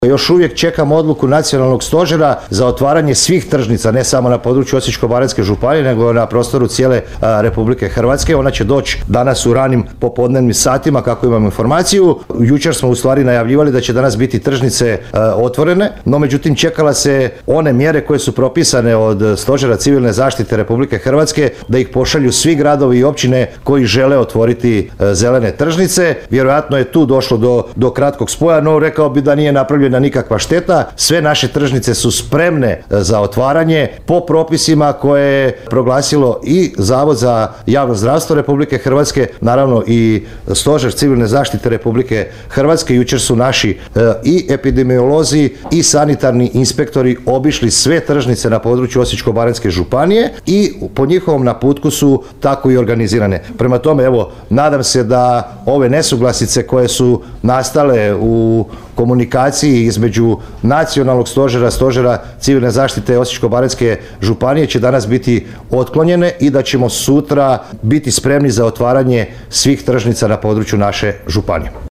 Još uvijek čekamo odluku Nacionalnog stožera za otvaranje svih tržnica, ne samo na području Osječko-baranjske županije, nego na prostoru cijele Republike Hrvatske. Ona će doći danas u ranim popodnevnim satima, kako imamo informaciju. Jučer smo u stvari najavljivali da će danas biti tržnice otvorene, no međutim čekala se one mjere koje su propisane od Stožera civilne zaštite Republike Hrvatske da ih pošalju svi gradovi i općine koji žele otvoriti zelene tržnice. Vjerojatno je tu došlo do kratkog spoja, no rekao bi da nije napravljena nikakva šteta. Sve naše tržnice su spremne za otvaranje po propisima koje je proglasilo i Zavod za javno zdravstvo Republike Hrvatske, naravno i Stožer civilne zaštite Republike Hrvatske. Jučer su naši i epidemiolozi i sanitarni inspektori obišli sve tržnice na području Osječko-baranjske županije i po njihovom naputku su tako i organizirane. Prema tome, evo, nadam se da ove nesuglasice koje su nastale u komunikaciji između Nacionalnog stožera, Stožera civilne zaštite Osječko-baranjske županije će danas biti otklonjene i da ćemo sutra biti spremni za otvaranje svih tržnica na području naše županije.